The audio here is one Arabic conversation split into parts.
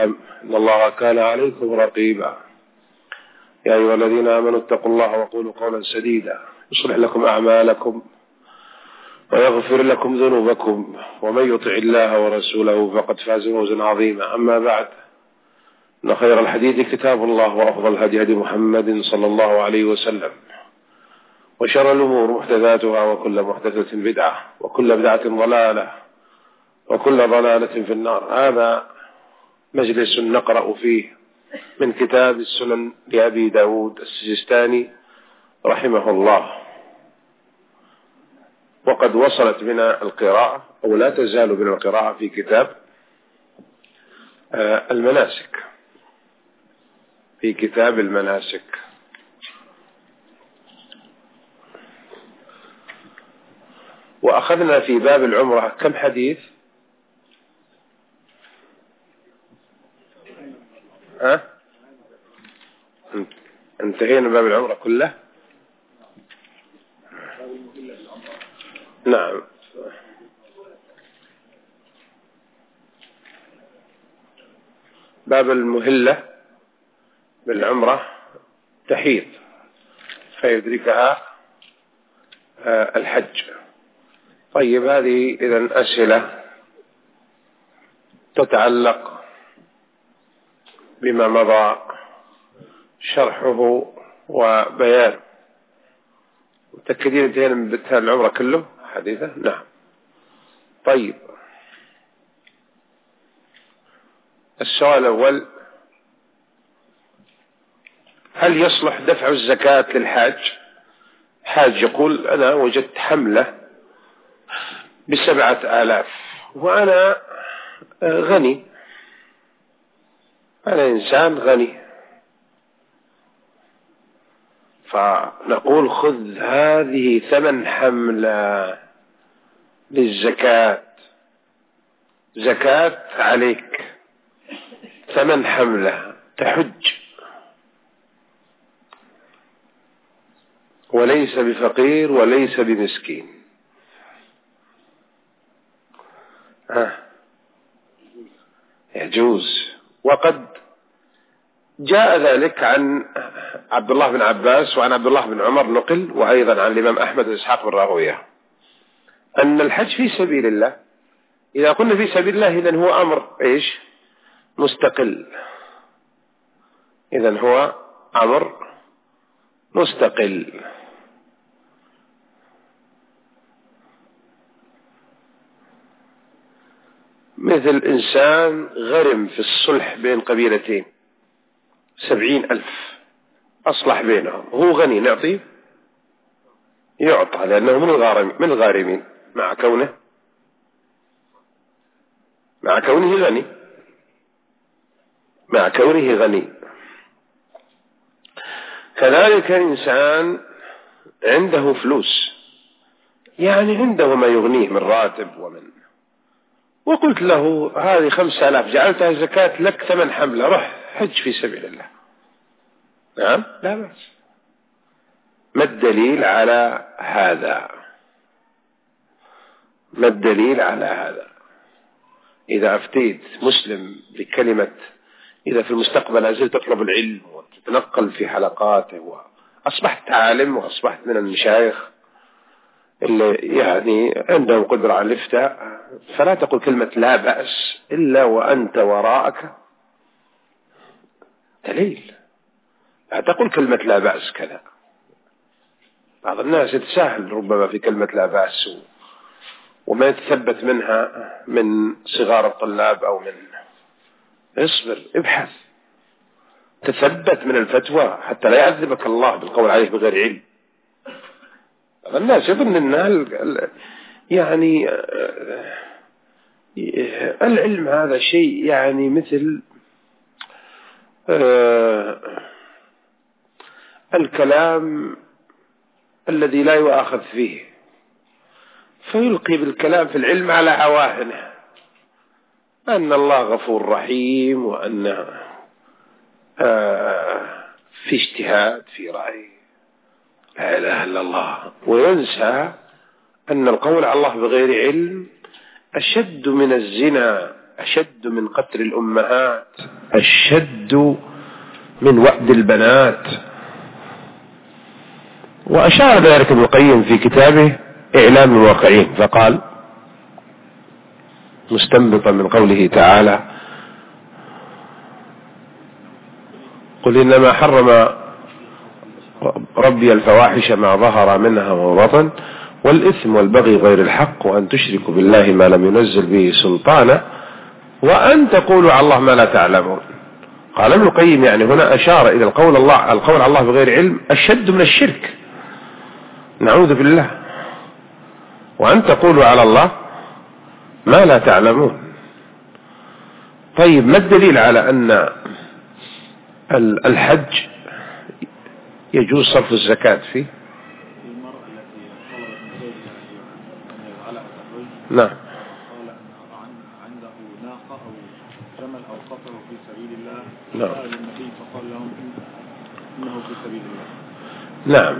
الأرحام إن الله كان عليكم رقيبا يا أيها الذين آمنوا اتقوا الله وقولوا قولا سديدا يصلح لكم أعمالكم ويغفر لكم ذنوبكم ومن يطع الله ورسوله فقد فاز فوزا عظيما. أما بعد، إن خير الحديث كتاب الله وأفضل الهدي هدي محمد صلى الله عليه وسلم، وشر الأمور محدثاتها وكل محدثة بدعة وكل بدعة ضلالة وكل ضلالة في النار. هذا مجلس نقرأ فيه من كتاب السنن لأبي داود السجستاني رحمه الله، وقد وصلت بنا القراءة أو لا تزال بنا القراءة في كتاب المناسك، في كتاب المناسك. وأخذنا في باب العمرة كم حديث؟ انتهينا باب العمرة كله. نعم. باب المهلة بالعمرة تحيض فيدركها الحج. طيب، هذه إذن أسئلة تتعلق بما مضى شرحه وبيان. متأكدين انتهينا من بتاع العمرة كله حديثة؟ نعم. طيب، السؤال الأول: هل يصلح دفع الزكاة للحاج؟ حاج يقول: أنا وجدت حملة ب7,000 وأنا غني، أنا إنسان غني، فنقول: خذ هذه ثمن حملة للزكاة، زكاة عليك، ثمن حملة تحج، وليس بفقير وليس بمسكين. يجوز. وقد جاء ذلك عن عبد الله بن عباس وعن عبد الله بن عمر نقل، وأيضا عن الإمام أحمد وإسحاق بن راهويه، أن الحج في سبيل الله. إذا قلنا في سبيل الله إذن هو أمر إيش؟ مستقل. إذن هو أمر مستقل. مثل إنسان غرم في الصلح بين قبيلتين 70,000، أصلح بينهم، هو غني، نعطيه؟ يعطى، لأنه من الغارمين مع كونه غني. كذلك إنسان عنده فلوس، يعني عنده ما يغنيه من راتب وقلت له: هذه 5,000 جعلتها زكاة لك ثمن حملة، روح حج في سبيل الله. نعم، لا بأس. ما الدليل على هذا؟ ما الدليل على هذا؟ إذا أفتيت مسلم بكلمة، إذا في المستقبل أزلت تطلب العلم وتتنقل في حلقاته وأصبحت عالم وأصبحت من المشايخ اللي يعني عندهم قدرة على الإفتاء، فلا تقل كلمة لا بأس إلا وأنت وراءك دليل. لا تقل كلمة لا بأس كذا. بعض الناس يتساهل ربما في كلمة لا بأس وما يتثبت منها من صغار الطلاب أو من. اصبر، ابحث، تثبت من الفتوى حتى لا يعذبك الله بالقول عليه بغير علم. الناس يظن أن يعني العلم هذا شيء يعني مثل الكلام الذي لا يؤاخذ فيه، فيلقي بالكلام في العلم على عواهنه، أن الله غفور رحيم، وأن في اجتهاد في رأي، لا إله إلا الله، وينسى أن القول على الله بغير علم أشد من الزنا أشد من قتل الأمهات، أشد من وأد البنات. وأشار ذلك ابن القيم في كتابه إعلام الواقعين، فقال مستنبطا من قوله تعالى: قل إنما حرم ربي الفواحش ما ظهر منها وما بطن والإثم والبغي غير الحق وأن تشركوا بالله ما لم ينزل به سلطانا وأن تقولوا على الله ما لا تعلمون. قال ابن القيم يعني هنا أشار إلى القول على الله بغير علم أشد من الشرك، نعوذ بالله، وأن تقولوا على الله ما لا تعلمون. طيب ما الدليل على أن الحج يجوز صرف الزكاة فيه؟ نعم. عنده ناقة أو جمل أو قطر في سبيل الله، نعم. سأل النبي فقال لهم إنه في سبيل الله. نعم.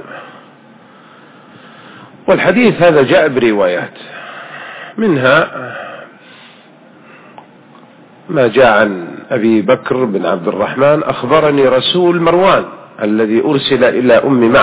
والحديث هذا جاء بروايات، منها ما جاء عن أبي بكر بن عبد الرحمن: أخبرني رسول مروان الذي أرسل إلى أم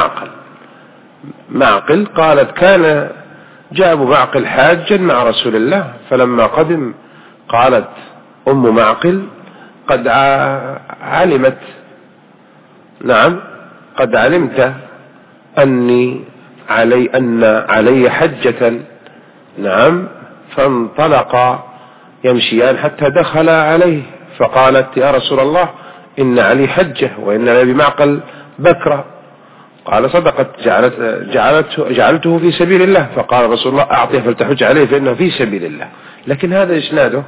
معقل قالت: كان جاء أبو معقل حاجا مع رسول الله، فلما قدم قالت أم معقل: قد علمت، نعم، قد علمت أن علي حجة، نعم. فانطلق يمشيان حتى دخل عليه، فقالت: يا رسول الله إن علي حجة وإن لأبي معقل بكرة. قال: صدقت، جعلته في سبيل الله. فقال رسول الله: أعطيه فلتحج عليه فإنه في سبيل الله. لكن هذا إسناده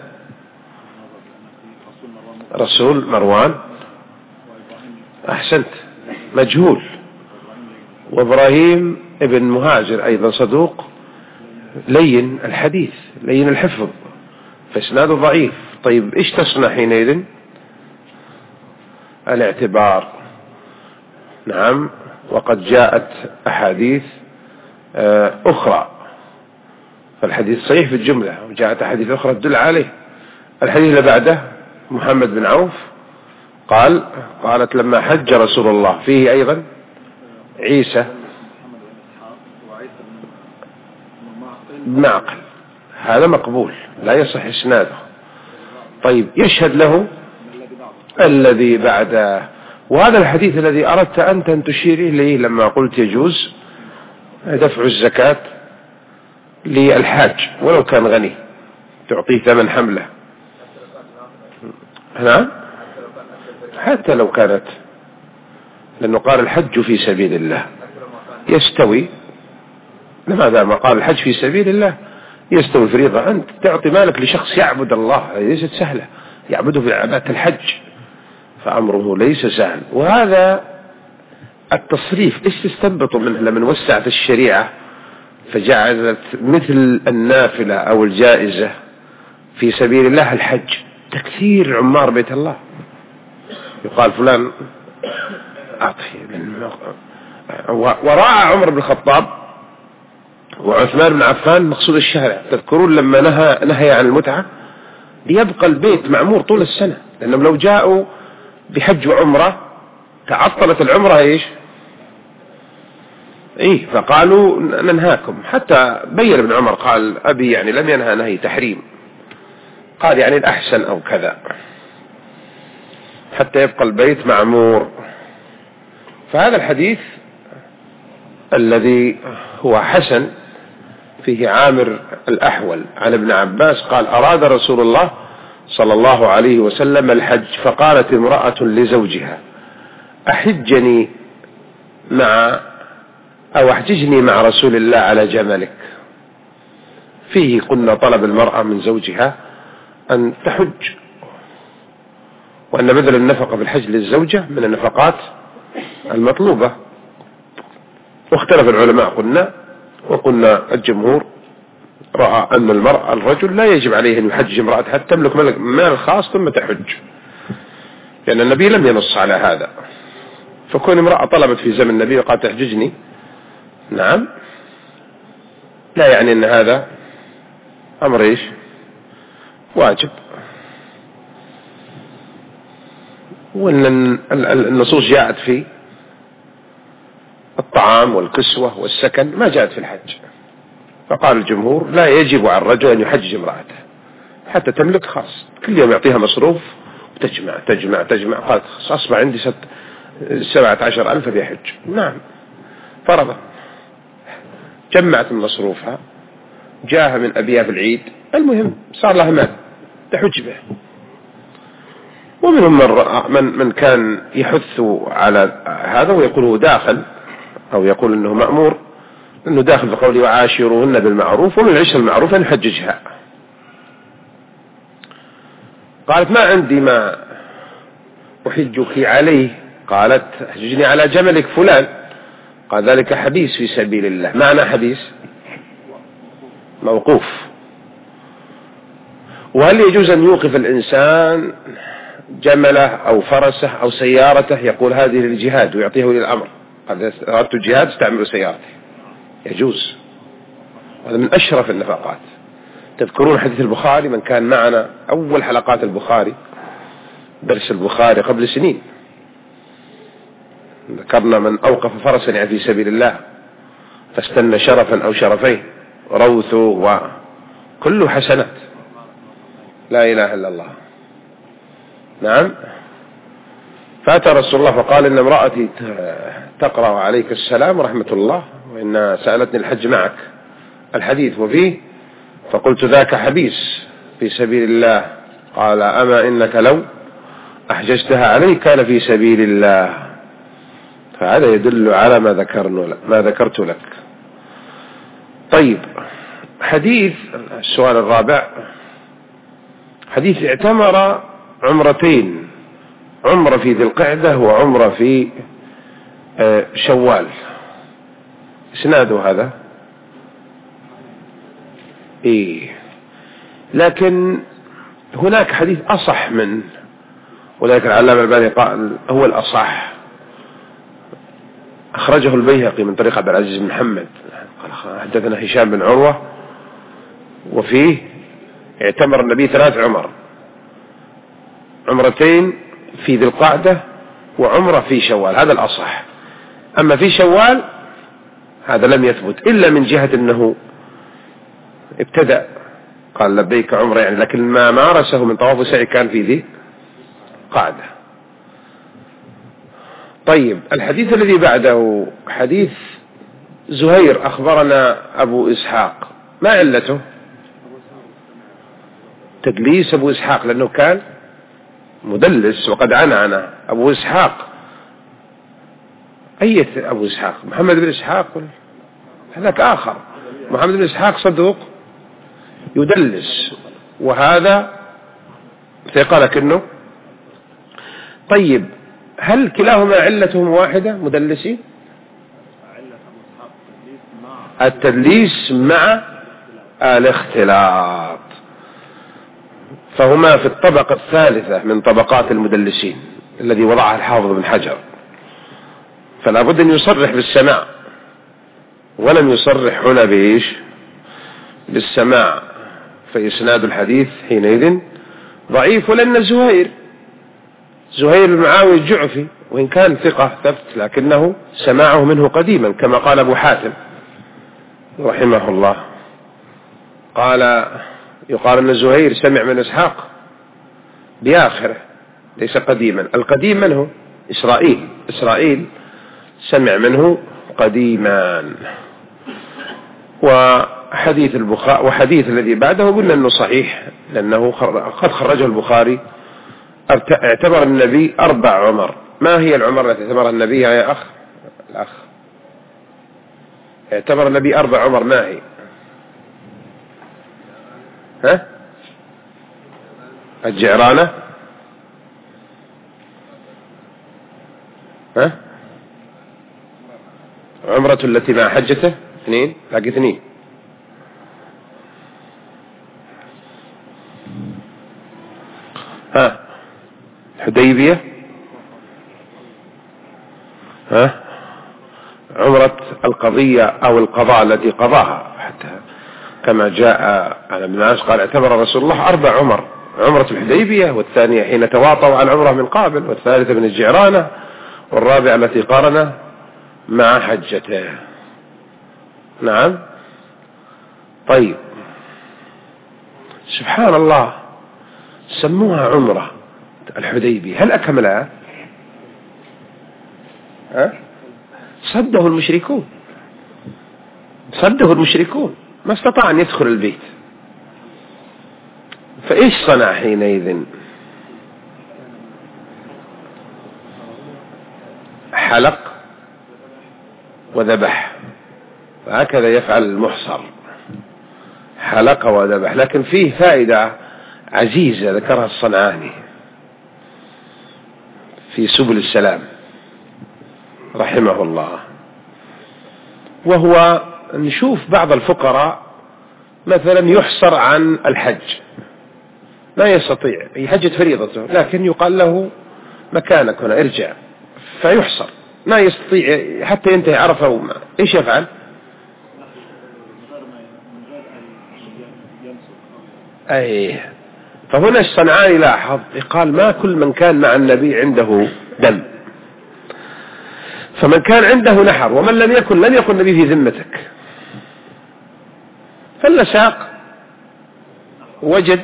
رسول مروان، أحسنت، مجهول. وإبراهيم ابن مهاجر أيضا صدوق لين الحديث، لين الحفظ، فإسناده ضعيف. طيب إيش تصنع حينئذ؟ الاعتبار، نعم. وقد جاءت أحاديث أخرى، فالحديث صحيح في الجملة، وجاءت أحاديث أخرى تدل عليه. الحديث اللي بعده محمد بن عوف قالت: لما حج رسول الله، فيه أيضا عيسى بن معقل، هذا مقبول لا يصح إسناده. طيب يشهد له الذي بعده، وهذا الحديث الذي أردت أنت أن تشير إليه لما قلت يجوز دفع الزكاة للحاج ولو كان غني، تعطيه ثمن حمله، نعم، حتى لو كانت، لأنه قال الحج في سبيل الله يستوي. لماذا ما قال الحج في سبيل الله يستوي فريضة؟ أنت تعطي مالك لشخص يعبد الله، ليست سهلة، يعبده في عبادة الحج، فأمره ليس سهل. وهذا التصريف إيش تستنبطوا منه لمن وسعت الشريعة فجعلت مثل النافلة أو الجائزة في سبيل الله الحج؟ تكثير عمار بيت الله، يقال فلان أعطيه. وراء عمر بن الخطاب وعثمان بن عفان مقصود الشارع. تذكرون لما نهي عن المتعة ليبقى البيت معمور طول السنة، لأنهم لو جاءوا بحج وعمرة تعطلت العمرة إيش؟ فقالوا ننهاكم. حتى بين ابن عمر قال: أبي يعني لم ينهى نهي تحريم، قال يعني الأحسن أو كذا، حتى يبقى البيت معمور. فهذا الحديث الذي هو حسن فيه عامر الأحول عن ابن عباس قال: أراد رسول الله صلى الله عليه وسلم الحج، فقالت امرأة لزوجها: أحجني أحججني مع رسول الله على جملك. فيه قلنا طلب المرأة من زوجها أن تحج، وأن بدل النفقة في الحج للزوجة من النفقات المطلوبة. واختلف العلماء وقلنا الجمهور رأى أن الرجل لا يجب عليه أن يحجج امرأة حتى تملك مال خاص ثم تحج، لأن النبي لم ينص على هذا. فكون امرأة طلبت في زمن النبي وقالت تحججني، نعم، لا يعني أن هذا أمر واجب، وأن النصوص جاءت في الطعام والكسوة والسكن ما جاءت في الحج. فقال الجمهور لا يجب على الرجل أن يحجج امرأته حتى تملك، خاص كل يوم يعطيها مصروف وتجمع تجمع تجمع، قالت أصبح عندي 17,000 بيحج. نعم فرضا جمعت من مصروفها، جاءها من أبيها في العيد، المهم صار لها مال تحج به. ومنهم من كان يحث على هذا ويقول هو داخل، أو يقول أنه مأمور أنه داخل بقوله وعاشروهن بالمعروف، ومن العشر المعروف أن يحججها. قالت ما عندي ما أحجك عليه، قالت احججني على جملك فلان، قال ذلك حديث في سبيل الله. معنى حديث موقوف. وهل يجوز أن يوقف الإنسان جمله أو فرسه أو سيارته يقول هذه للجهاد ويعطيه للأمر، قد أردت الجهاد استعملوا سيارتي، يجوز. هذا من أشرف النفقات. تذكرون حديث البخاري؟ من كان معنا أول حلقات البخاري، درس البخاري قبل سنين، ذكرنا من أوقف فرسا يعني في سبيل الله فاستنى شرفا أو شرفين روثه وكله حسنات، لا إله إلا الله. نعم. فأتى رسول الله فقال إن امرأتي تقرأ عليك السلام ورحمة الله وإن سألتني الحج معك، الحديث وفيه، فقلت ذاك حبيس في سبيل الله. قال أما إنك لو أحججتها عليك كان في سبيل الله. فهذا يدل على ما ذكرت لك. طيب، حديث السؤال الرابع، حديث اعتمر عمرتين، عمرة في ذي القعدة وعمرة في شوال، اسناده هذا لكن هناك حديث أصح منه، ولكن العلامة الألباني قال هو الأصح. أخرجه البيهقي من طريق عبد العزيز بن محمد قال حدثنا هشام بن عروة، وفيه اعتمر النبي 3 عمر، عمرتين في ذي القعدة وعمرة في شوال، هذا الأصح. أما في شوال هذا لم يثبت إلا من جهة أنه ابتدأ قال لبيك عمرة يعني، لكن ما مارسه من طواف وسعي كان في ذي قعدة. طيب، الحديث الذي بعده حديث زهير أخبرنا أبو إسحاق، ما علته؟ تدليس أبو إسحاق لأنه كان مدلس وقد عنعنه. أبو إسحاق أي أبو إسحاق؟ محمد بن إسحاق هذاك آخر. محمد بن إسحاق صدوق يدلس، وهذا ثقة لكنه. طيب، هل كلاهما علتهم واحدة مدلسين؟ التدليس مع الاختلاط، فهما في الطبقة الثالثة من طبقات المدلسين الذي وضعها الحافظ بن حجر. فلا بد أن يصرح بالسماع، ولم يصرح هنا بإيش؟ بالسماع، فإسناد الحديث حينئذ ضعيف. ولأن زهير بن معاوية الجعفي وإن كان ثقة ثبت لكنه سماعه منه قديما كما قال أبو حاتم رحمه الله، يقال أن زهير سمع من إسحاق بآخره ليس قديما. القديم من هو؟ إسرائيل سمع منه قديما. وحديث البخاري وحديث الذي بعده قلنا أنه صحيح لأنه قد خرجه البخاري. اعتبر النبي 4 عمر. ما هي العمر التي اعتبرها النبي يا الأخ؟ اعتبر النبي 4 عمر، ما هي؟ الجعرانة، عمرة التي مع حجته 2 باقي 2. حديبية، عمرة القضية أو القضاء التي قضاها، حتى كما جاء عن ابن عاص قال اعتبر رسول الله 4 عمر عمرة الحديبية، والثانية حين تواطوا عن عمرة من قابل، والثالثة من الجعرانة، والرابعة التي قارن مع حجته. نعم. طيب، سبحان الله، سموها عمرة الحديبية، هل أكملها؟ صده المشركون، ما استطاع أن يدخل البيت. فإيش صنع حينئذ؟ حلق وذبح، هكذا يفعل المحصر، حلق وذبح. لكن فيه فائدة عزيزة ذكرها الصنعاني في سبل السلام رحمه الله، وهو نشوف بعض الفقراء مثلا يحصر عن الحج، لا يستطيع حجة فريضته، لكن يقال له مكانك هنا ارجع، فيحصر لا يستطيع حتى ينتهي عرفة وما. ايش يفعل؟ فهنا الصنعاني لاحظ قال ما كل من كان مع النبي عنده دم، فمن كان عنده نحر ومن لم يكن النبي في ذمتك، فاللساق وجد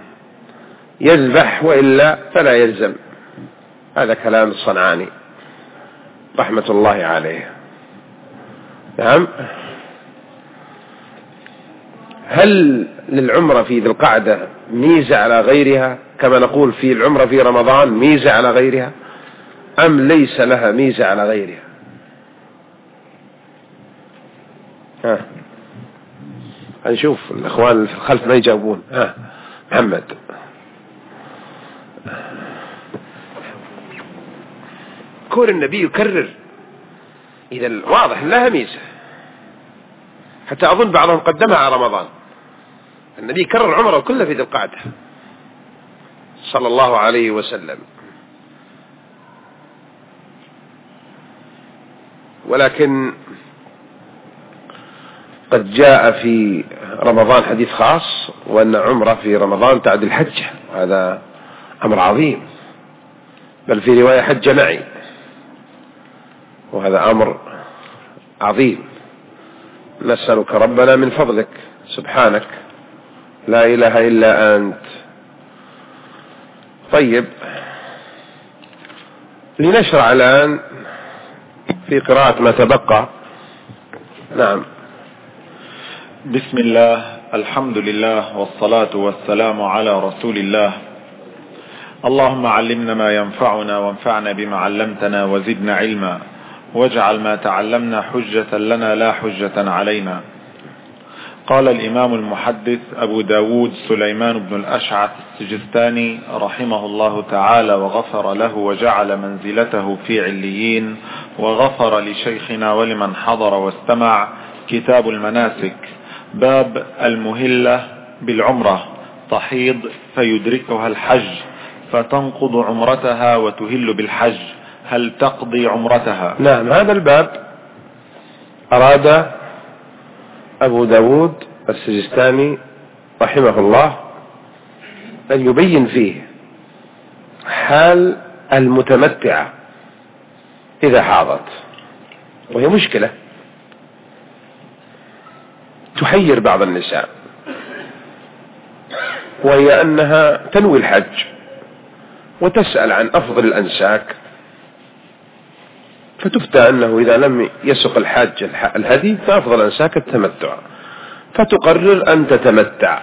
يذبح وإلا فلا يلزم. هذا كلام الصنعاني رحمة الله عليه. نعم. هل للعمرة في ذي القعدة ميزة على غيرها كما نقول في العمرة في رمضان ميزة على غيرها، أم ليس لها ميزة على غيرها؟ هنشوف الأخوان الخلف ما يجاوبون. محمد. كون النبي يكرر إذا واضح لها ميزة، حتى أظن بعضهم قدمها على رمضان. النبي كرر عمره كله في ذي القعدة صلى الله عليه وسلم، ولكن قد جاء في رمضان حديث خاص وأن عمره في رمضان تعدل حجة، هذا أمر عظيم، بل في رواية حج معي، وهذا أمر عظيم. نسألك ربنا من فضلك سبحانك لا إله إلا أنت. طيب، لنشرع الآن في قراءة ما تبقى. نعم. بسم الله، الحمد لله، والصلاة والسلام على رسول الله. اللهم علمنا ما ينفعنا وانفعنا بما علمتنا وزدنا علما، واجعل ما تعلمنا حجة لنا لا حجة علينا. قال الإمام المحدث أبو داود سليمان بن الأشعث السجستاني رحمه الله تعالى وغفر له وجعل منزلته في عليين، وغفر لشيخنا ولمن حضر واستمع، كتاب المناسك، باب المهلة بالعمرة، تحيض فيدركها الحج فتنقض عمرتها وتهل بالحج، هل تقضي عمرتها؟ نعم، هذا الباب أراد أبو داود السجستاني رحمه الله أن يبين فيه حال المتمتعة إذا حاضت، وهي مشكلة تحير بعض النساء، وهي أنها تنوي الحج وتسأل عن أفضل الأنساك، فتفتى أنه إذا لم يسق الحاج الهدي فأفضل أنساك التمتع، فتقرر أن تتمتع.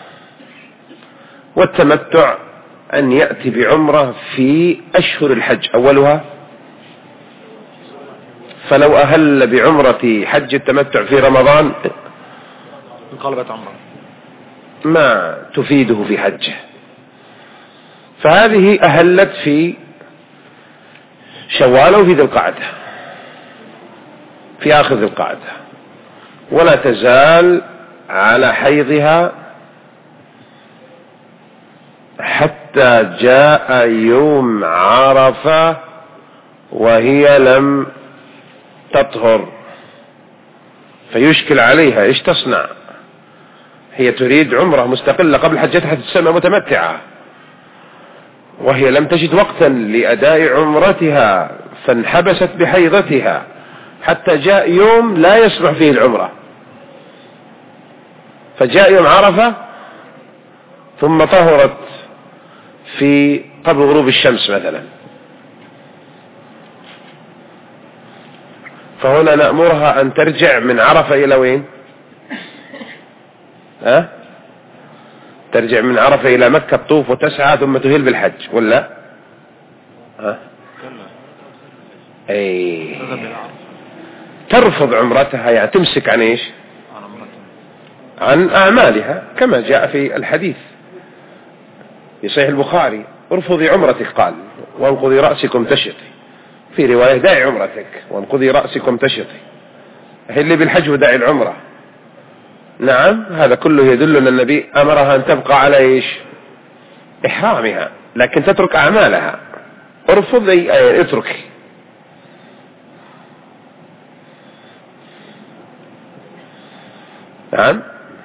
والتمتع أن يأتي بعمرة في أشهر الحج أولها، فلو أهل بعمرة حج التمتع في رمضان انقلبت عمره ما تفيده في حجه، فهذه أهلت في شوال وفي ذي القعدة، في آخر ذي القعدة، ولا تزال على حيضها حتى جاء يوم عرفة وهي لم تطهر، فيشكل عليها إيش تصنع؟ هي تريد عمرة مستقلة قبل حجتها تسمى متمتعة، وهي لم تجد وقتا لأداء عمرتها فانحبست بحيضتها حتى جاء يوم لا يصلح فيه العمرة، فجاء يوم عرفة ثم طهرت في قبل غروب الشمس مثلا، فهنا نأمرها أن ترجع من عرفة إلى وين؟ ترجع من عرفة إلى مكة تطوف وتسعى ثم تهل بالحج ولا؟ أي ترفض عمرتها، يعني تمسك عن إيش؟ عن أعمالها كما جاء في الحديث في صحيح البخاري: ارفضي عمرتك، قال: وانقضي رأسكم تشطي. في رواية: دعي عمرتك وانقضي رأسكم تشطي. هل بالحج ودعي العمرة. نعم، هذا كله يدل أن النبي أمرها أن تبقى على إيش؟ إحرامها، لكن تترك أعمالها. ارفض أي اترك. نعم.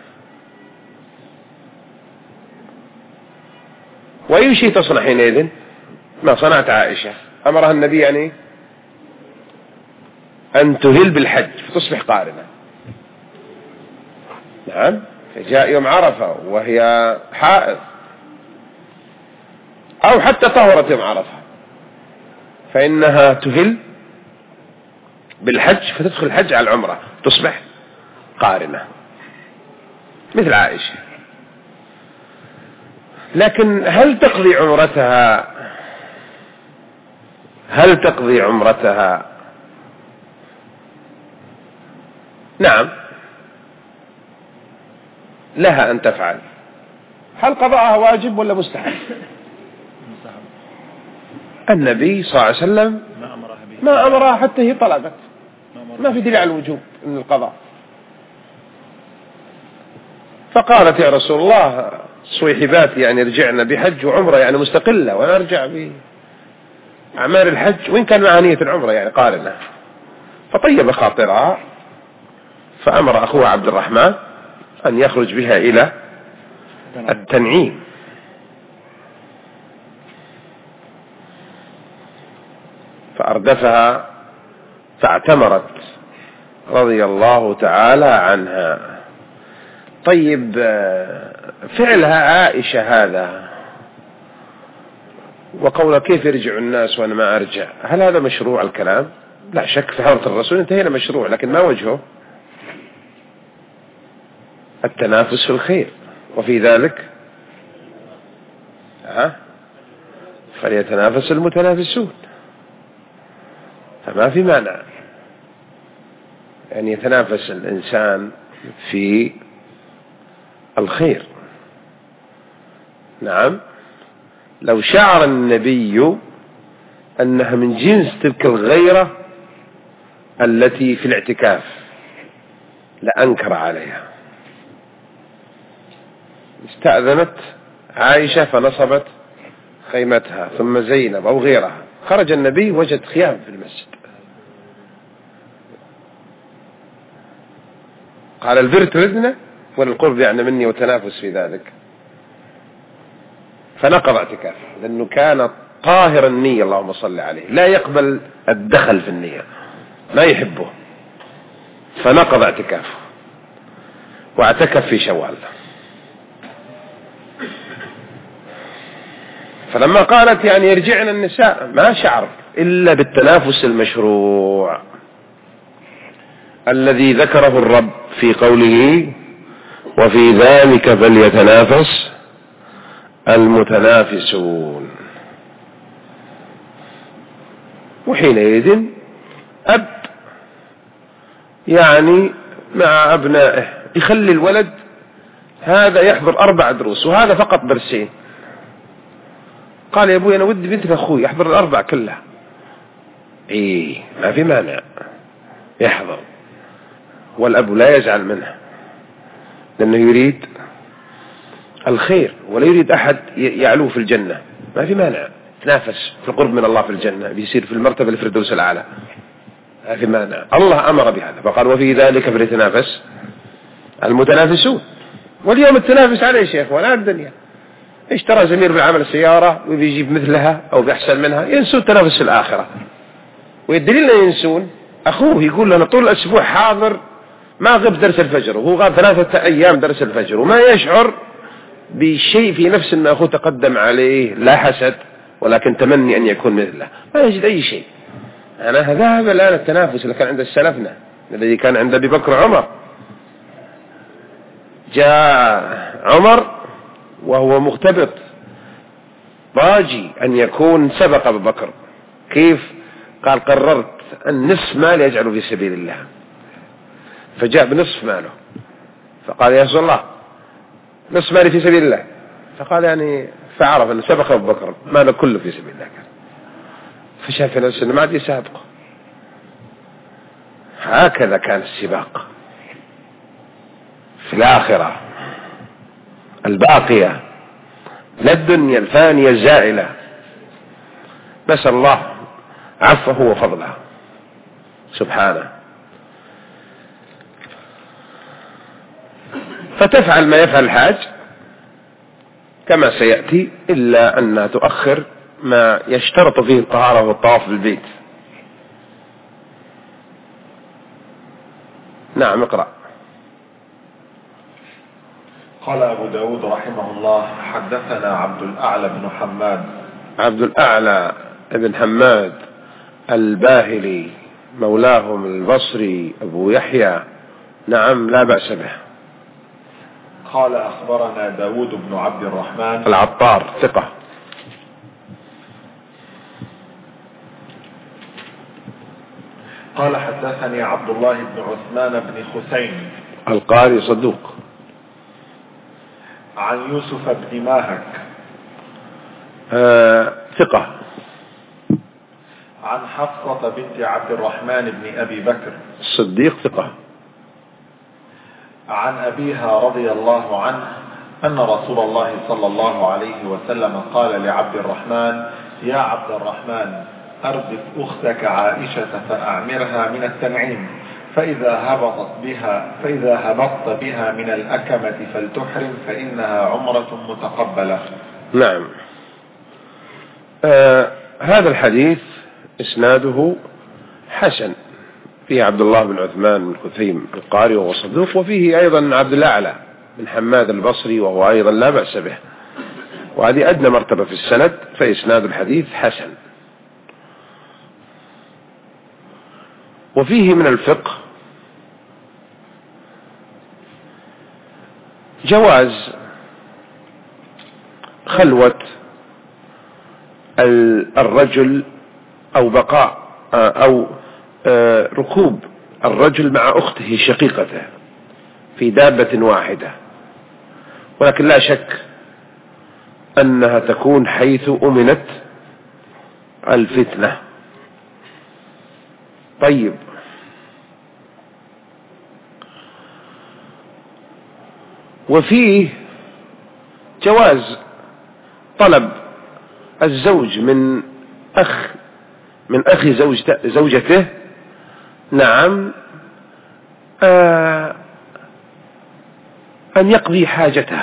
وأي شيء تصنع حينئذ؟ ما صنعت عائشة، أمرها النبي يعني أن تهل بالحج فتصبح قارنة. نعم. فجاء يوم عرفة وهي حائض أو حتى طهرت يوم عرفة فإنها تهل بالحج فتدخل الحج على العمرة تصبح قارنة مثل عائشة. لكن هل تقضي عمرتها؟ هل تقضي عمرتها؟ نعم، لها أن تفعل. هل قضاءها واجب ولا مستحب؟ النبي صلى الله عليه وسلم ما أمرها حتى هي طلبت، ما في دليل على الوجوب من القضاء. فقالت: يا رسول الله، صويحبات يعني رجعنا بحج وعمرة يعني مستقلة، ونرجع بأعمال الحج وإن كان مع نية العمرة يعني قارنة. فطيب خاطرها فأمر أخوها عبد الرحمن أن يخرج بها إلى التنعيم. فأردفها فاعتمرت رضي الله تعالى عنها. طيب، فعلها عائشة هذا وقولها كيف يرجع الناس وأنا ما أرجع، هل هذا مشروع الكلام؟ لا شك في حضرة الرسول انتهينا مشروع، لكن ما وجهه؟ التنافس في الخير، وفي ذلك فليتنافس المتنافسون. فما في مانع أن يتنافس الإنسان في الخير. نعم، لو شعر النبي أنها من جنس تلك الغيرة التي في الاعتكاف لأنكر عليها. استأذنت عائشة فنصبت خيمتها، ثم زينب أو غيرها. خرج النبي وجد خيام في المسجد، قال: البر تردنا والقرب يعني مني وتنافس في ذلك. فنقض اعتكافه لأنه كان طاهر النية، اللهم صل عليه، لا يقبل الدخل في النية، لا يحبه. فنقض اعتكافه واعتكف في شوال. فلما قالت يعني يرجعن النساء ما شعر إلا بالتنافس المشروع الذي ذكره الرب في قوله: وفي ذلك فليتنافس المتنافسون. وحينئذ أب يعني مع أبنائه يخلي الولد هذا يحضر 4 دروس وهذا فقط درسين. قال: يا أبوي أنا ودي بنت أخوي يحضر 4 كلها. ما في مانع يحضر، والأب لا يزعل منها لأنه يريد الخير ولا يريد أحد يعلو في الجنة. ما في مانع تنافس في القرب من الله في الجنة، بيصير في المرتبة الفردوس الأعلى. ما في مانع، الله أمر بهذا فقال: وفي ذلك فليتنافس المتنافسون. واليوم التنافس عليه شيخ ولا الدنيا. اشترى زميل بالعمل سيارة ويجيب مثلها أو بأحسن منها، ينسون تنافس في الآخرة. والدليل أن ينسون أخوه يقول لنا طول الأسبوع حاضر ما غب درس الفجر، وهو غاب 3 أيام درس الفجر، وما يشعر بشيء في نفس أن أخوه تقدم عليه، لا حسد ولكن تمني أن يكون مثله، ما يجد أي شيء. أنا ذهب الآن التنافس اللي كان عند سلفنا الذي كان عند أبي بكر وعمر. جاء عمر وهو مختبط راجي أن يكون سبق أبو بكر. كيف؟ قال قررت أن نصف مالي أجعله في سبيل الله، فجاء بنصف ماله، فقال يا رسول الله نصف مالي في سبيل الله، فقال يعني فعرف أن سبق أبو بكر ماله كله في سبيل الله، فشاف نفسه أنه ما عاد يسابقه. هكذا كان السباق في الآخرة الباقية، لا الدنيا الفانية الزائلة. نسأل الله عفوه وفضله سبحانه. فتفعل ما يفعل الحاج كما سيأتي، إلا أنها تؤخر ما يشترط فيه الطهارة والطواف بالبيت. نعم اقرأ. قال أبو داود رحمه الله حدثنا عبد الأعلى بن حماد. عبد الأعلى بن حماد الباهلي مولاهم البصري أبو يحيى، نعم لا بأس به. قال أخبرنا داود بن عبد الرحمن العطار ثقة. قال حدثني عبد الله بن عثمان بن خثيم القاري صدوق. عن يوسف بن ماهك ثقة. عن حفصة بنت عبد الرحمن بن أبي بكر الصديق ثقة. عن أبيها رضي الله عنه أن رسول الله صلى الله عليه وسلم قال لعبد الرحمن يا عبد الرحمن أردف أختك عائشة فأعمرها من التنعيم، فإذا هبطت بها من الأكمة فلتحرم فإنها عمرة متقبلة. نعم. هذا الحديث إسناده حسن، فيه عبد الله بن عثمان بن خثيم القاري وهو صدوق، وفيه أيضا عبد الأعلى بن حماد البصري وهو أيضا لا بأس به، وهذه أدنى مرتبة في السند، فإسناد الحديث حسن. وفيه من الفقه جواز خلوة الرجل أو بقاء أو ركوب الرجل مع أخته شقيقته في دابة واحدة، ولكن لا شك أنها تكون حيث أمنت الفتنة. طيب، وفيه جواز طلب الزوج من أخي زوجته، نعم، أن يقضي حاجته،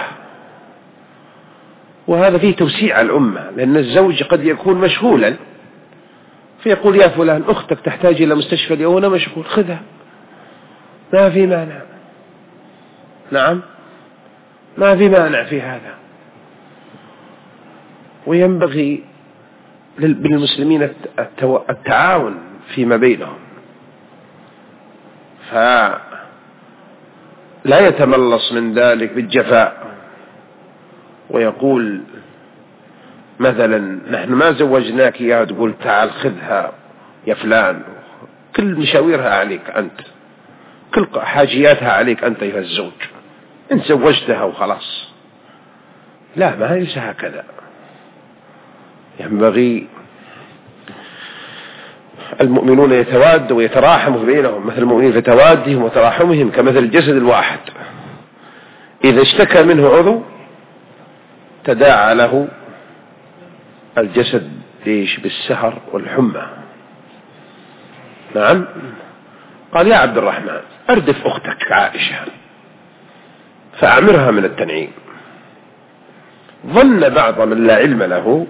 وهذا فيه توسيع الأمة، لأن الزوج قد يكون مشغولا فيقول يا فلان أختك تحتاج إلى مستشفى اليوم وأنا مشغول، خذها، ما في مانع. نعم، ما في مانع في هذا. وينبغي بالمسلمين التعاون فيما بينهم، فلا يتملص من ذلك بالجفاء ويقول مثلا نحن ما زوجناك يا تقول تعال خذها يا فلان، كل مشاويرها عليك أنت، كل حاجياتها عليك أنت أيها الزوج، أنت زوجتها وخلاص. لا، ما ليس هكذا. ينبغي المؤمنون يتوادوا ويتراحموا بينهم، مثل المؤمنين في توادهم وتراحمهم كمثل الجسد الواحد، إذا اشتكى منه عضو تداعى له الجسد بالسهر والحمى. نعم. قال يا عبد الرحمن أردف أختك عائشة فأعمرها من التنعيم، ظن بعض من لا علم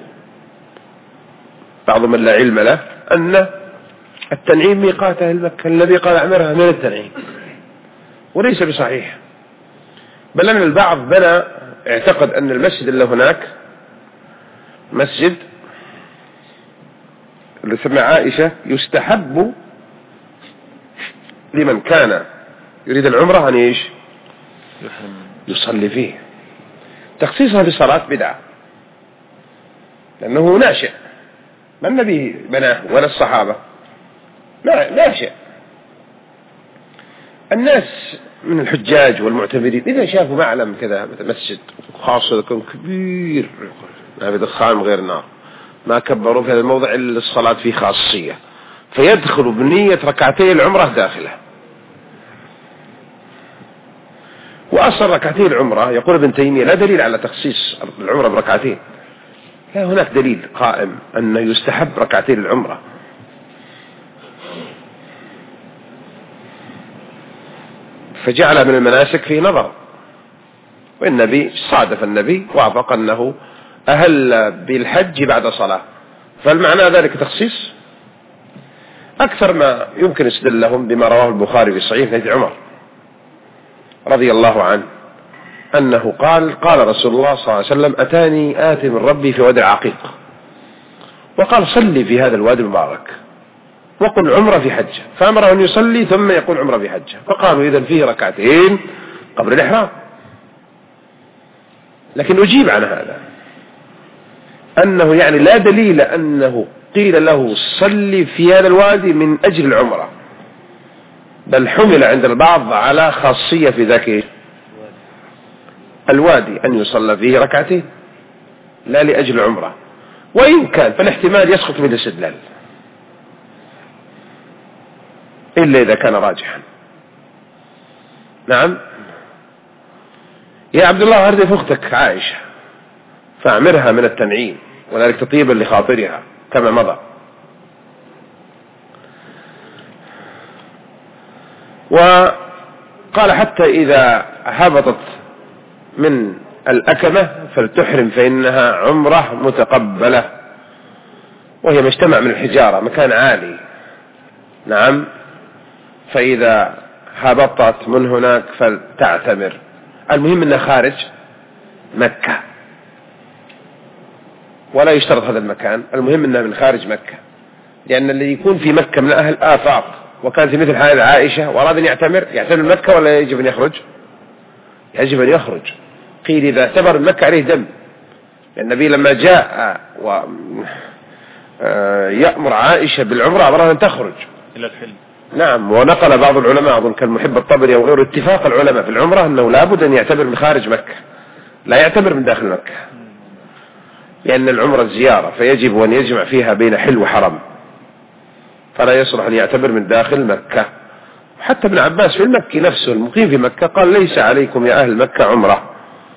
له أن التنعيم ميقات أهل مكة الذي قال أعمرها من التنعيم، وليس بصحيح. بل أن البعض اعتقد أن المسجد اللي هناك مسجد اللي سمع عائشة يستحب لمن كان يريد العمرة أن يصلي فيه. تخصيصها بالصلاة بدعة، لأنه ناشئ، ما النبي بناه ولا الصحابة، ناشئ. الناس من الحجاج والمعتمرين إذا شافوا معلم كذا مسجد خاصة يكون كبير ما في دخان غير نار، ما كبروا في هذا الموضع إلا الصلاة فيه خاصية، فيدخلوا بنية ركعتي العمرة داخله. وأصل ركعتي العمرة يقول ابن تيمية لا دليل على تخصيص العمرة بركعتين، لا هناك دليل قائم أن يستحب ركعتين العمرة. فجعل من المناسك فيه نظر، والنبي صادف النبي وافق أنه أهل بالحج بعد صلاة، فالمعنى ذلك تخصيص. أكثر ما يمكن استدل لهم بما رواه البخاري في صحيح حديث عمر رضي الله عنه أنه قال رسول الله صلى الله عليه وسلم أتاني آتي من ربي في وادي العقيق وقال صلي في هذا الوادي المبارك وقل عمرة في حجة، فأمره أن يصلي ثم يقول عمرة في حجة، فقالوا إذن فيه ركعتين قبل الإحرام. لكن أجيب عن هذا أنه يعني لا دليل أنه قيل له صلي في هذا الوادي من أجل العمرة، بل حمل عند البعض على خاصية في ذاك الوادي أن يصلى فيه ركعتين لا لأجل العمرة، وإن كان فالاحتمال يسقط من الاستدلال إلا إذا كان راجحا. نعم. يا عبد الله أردف أختك عائشة فأعمرها من التنعيم وذلك تطيبا لخاطرها كما مضى. وقال حتى إذا هبطت من الأكمة فلتحرم فإنها عمرة متقبلة، وهي مجتمع من الحجارة مكان عالي. نعم. فإذا هبطت من هناك فلتعتمر، المهم أنها خارج مكة، ولا يشترط هذا المكان، المهم أنها من خارج مكة، لأن اللي يكون في مكة من أهل آفاق وكان في مثل حال عائشة وأراد أن يعتمر مكة ولا يجب أن يخرج؟ يجب أن يخرج. قيل إذا اعتبر مكة عليه دم، لأن النبي لما جاء يأمر عائشة بالعمرة أمرها أن تخرج إلى الحل. نعم. ونقل بعض العلماء أظن كالمحب الطبري أو غيره اتفاق العلماء في العمرة أنه لابد أن يعتبر من خارج مكة، لا يعتبر من داخل مكة، لأن العمرة زيارة فيجب أن يجمع فيها بين حل وحرم، فلا يصلح أن يعتبر من داخل مكة. حتى ابن عباس في المكي نفسه المقيم في مكة قال ليس عليكم يا أهل مكة عمرة،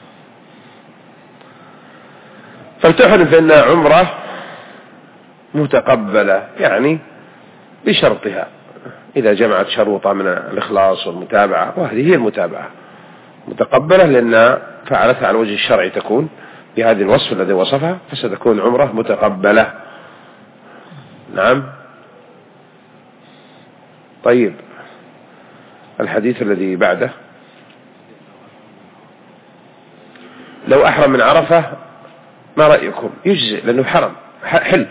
فلتحرم فإنها عمرة متقبلة، يعني بشرطها إذا جمعت شروطا من الإخلاص والمتابعة، وهذه هي المتابعة متقبلة لأنها فعلتها على وجه الشرعي تكون بهذه الوصف الذي وصفها، فستكون عمرة متقبلة. نعم. طيب الحديث الذي بعده لو أحرم من عرفة ما رأيكم؟ يجزئ لأنه حرم حل.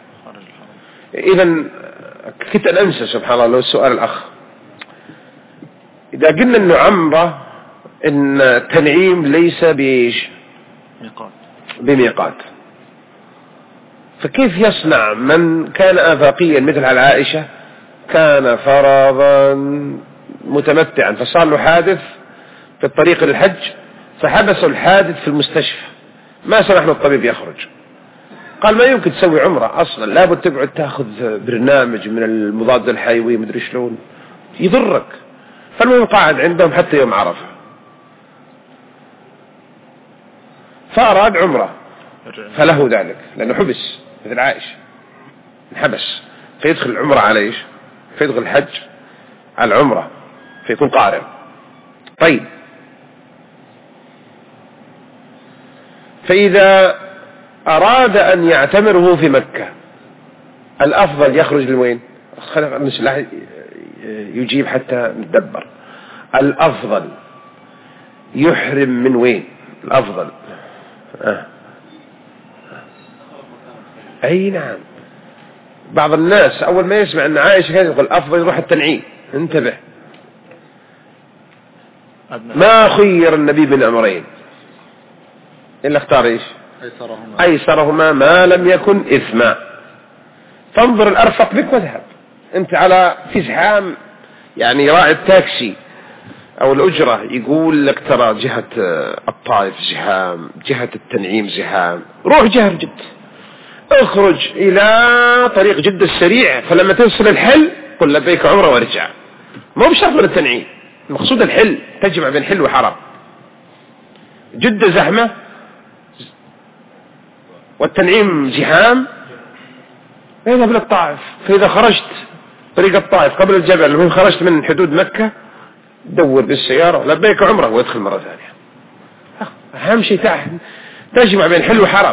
إذن كنت أن أنسى سبحان الله لو السؤال الأخ، إذا قلنا أنه عمرة إن التنعيم ليس بميقات، فكيف يصنع من كان آفاقيا مثل على عائشة كان فرضا متمتعا فصار له حادث في الطريق للحج فحبسوا الحادث في المستشفى، ما سمح له الطبيب يخرج، قال ما يمكن تسوي عمرة أصلا، لابد تقعد تأخذ برنامج من المضاد الحيوي مدري شلون يضرك، فالمهم قاعد عندهم حتى يوم عرفة، فأراد عمرة فله ذلك لأنه حبس مثل عائشة انحبس، فيدخل العمرة على إيش؟ فيدخل الحج على العمرة فيكون قارن. طيب فإذا أراد أن يعتمره في مكة الأفضل يخرج لوين؟ خلينا يجيب حتى ندبر. الأفضل يحرم من وين؟ الأفضل أي نعم. بعض الناس أول ما يسمع أن عائشة كانت يقول الأفضل يروح التنعيم. انتبه، ما خير النبي بن أمرين إلا اختار إيش؟ أيسرهما ما لم يكن إثما. فانظر الأرفق بك واذهب. أنت على في زحام، يعني راعي التاكسي أو الأجرة يقول لك ترى جهة الطائف زحام، جهة التنعيم زحام، روح جهة جدة، اخرج إلى طريق جدة السريع، فلما توصل الحل قل لبيك عمره وارجع. مو بشرط للتنعيم، المقصود الحل، تجمع بين حل وحرام. جدة زحمة والتنعيم زحام، اذهب للطائف. فإذا خرجت طريق الطائف قبل الجبل اللي خرجت من حدود مكة دور بالسيارة لبيك عمره وادخل مرة ثانية. أهم شيء تجمع بين حل وحرام.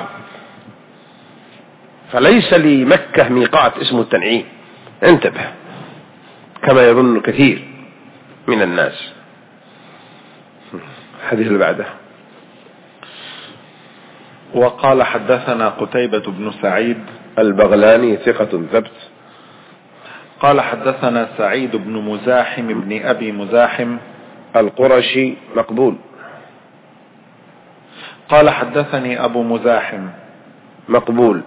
فليس لمكة ميقات اسمه التنعيم، انتبه كما يظن كثير من الناس. الحديث اللي بعده. وقال حدثنا قتيبة بن سعيد البغلاني ثقة ثبت. قال حدثنا سعيد بن مزاحم بن أبي مزاحم القرشي مقبول. قال حدثني أبو مزاحم مقبول.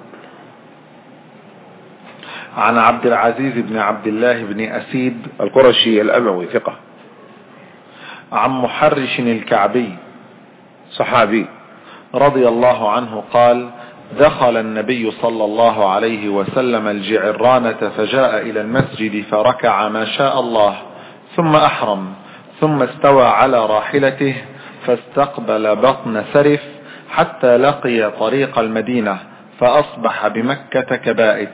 عن عبد العزيز بن عبد الله بن أسيد القرشي الأموي ثقة. عن محرش الكعبي صحابي رضي الله عنه قال دخل النبي صلى الله عليه وسلم الجعرانة فجاء إلى المسجد فركع ما شاء الله ثم أحرم، ثم استوى على راحلته فاستقبل بطن سرف حتى لقي طريق المدينة فأصبح بمكة كبائت.